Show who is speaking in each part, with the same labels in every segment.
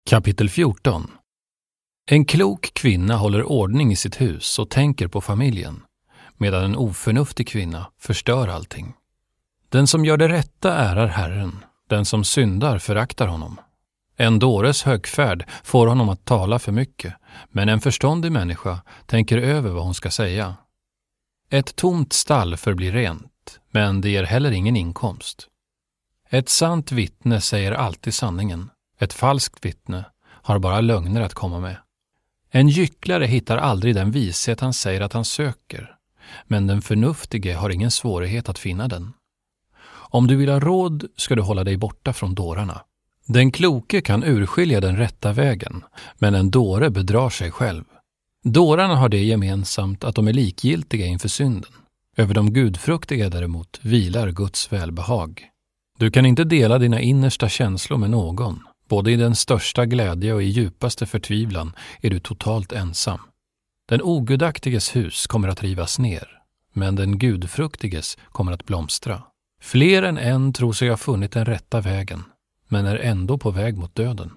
Speaker 1: Kapitel 14. En klok kvinna håller ordning i sitt hus och tänker på familjen, medan en oförnuftig kvinna förstör allting. Den som gör det rätta ärar Herren, den som syndar föraktar honom. En dåres högfärd får honom att tala för mycket, men en förståndig människa tänker över vad hon ska säga. Ett tomt stall förblir rent, men det ger heller ingen inkomst. Ett sant vittne säger alltid sanningen. Ett falskt vittne har bara lögner att komma med. En gycklare hittar aldrig den vishet han säger att han söker, men den förnuftige har ingen svårighet att finna den. Om du vill ha råd ska du hålla dig borta från dårarna. Den kloke kan urskilja den rätta vägen, men en dåre bedrar sig själv. Dårarna har det gemensamt att de är likgiltiga inför synden. Över de gudfruktiga däremot vilar Guds välbehag. Du kan inte dela dina innersta känslor med någon. Både i den största glädje och i djupaste förtvivlan är du totalt ensam. Den ogudaktiges hus kommer att rivas ner, men den gudfruktiges kommer att blomstra. Fler än en tror sig ha funnit den rätta vägen, men är ändå på väg mot döden.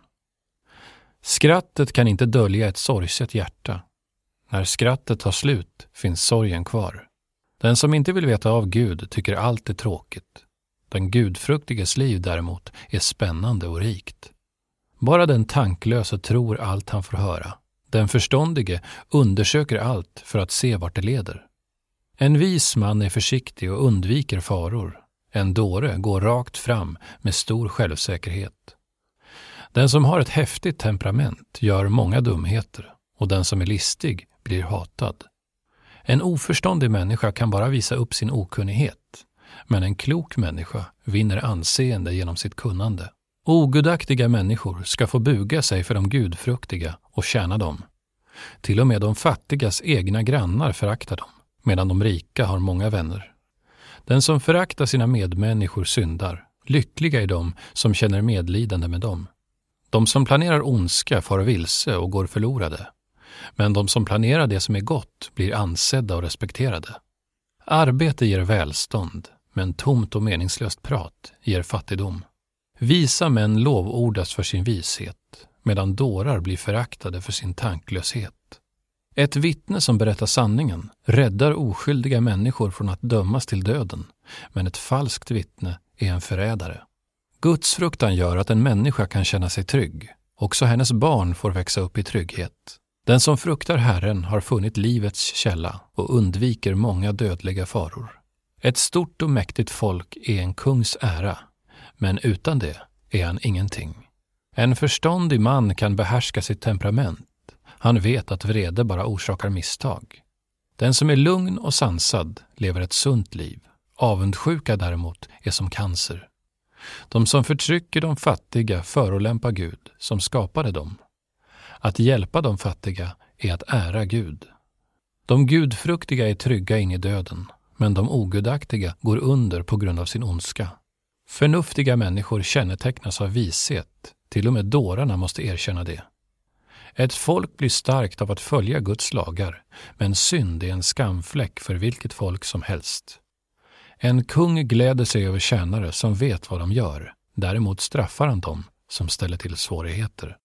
Speaker 1: Skrattet kan inte dölja ett sorgset hjärta. När skrattet tar slut finns sorgen kvar. Den som inte vill veta av Gud tycker allt är tråkigt. Den gudfruktiges liv däremot är spännande och rikt. Bara den tanklöse tror allt han får höra. Den förståndige undersöker allt för att se vart det leder. En vis man är försiktig och undviker faror. En dåre går rakt fram med stor självsäkerhet. Den som har ett häftigt temperament gör många dumheter, och den som är listig blir hatad. En oförståndig människa kan bara visa upp sin okunnighet, men en klok människa vinner anseende genom sitt kunnande. Ogudaktiga människor ska få buga sig för de gudfruktiga och tjäna dem. Till och med de fattigas egna grannar föraktar dem, medan de rika har många vänner. Den som föraktar sina medmänniskor syndar. Lyckliga är de som känner medlidande med dem. De som planerar ondska far vilse och går förlorade. Men de som planerar det som är gott blir ansedda och respekterade. Arbete ger välstånd, men tomt och meningslöst prat ger fattigdom. Visa män lovordas för sin vishet, medan dårar blir föraktade för sin tanklöshet. Ett vittne som berättar sanningen räddar oskyldiga människor från att dömas till döden, men ett falskt vittne är en förrädare. Guds fruktan gör att en människa kan känna sig trygg. Också hennes barn får växa upp i trygghet. Den som fruktar Herren har funnit livets källa och undviker många dödliga faror. Ett stort och mäktigt folk är en kungs ära, men utan det är han ingenting. En förståndig man kan behärska sitt temperament. Han vet att vrede bara orsakar misstag. Den som är lugn och sansad lever ett sunt liv. Avundsjuka däremot är som cancer. De som förtrycker de fattiga förolämpar Gud som skapade dem. Att hjälpa de fattiga är att ära Gud. De gudfruktiga är trygga in i döden, men de ogudaktiga går under på grund av sin ondska. Förnuftiga människor kännetecknas av vishet, till och med dårarna måste erkänna det. Ett folk blir starkt av att följa Guds lagar, men synd är en skamfläck för vilket folk som helst. En kung gläder sig över tjänare som vet vad de gör, däremot straffar han dem som ställer till svårigheter.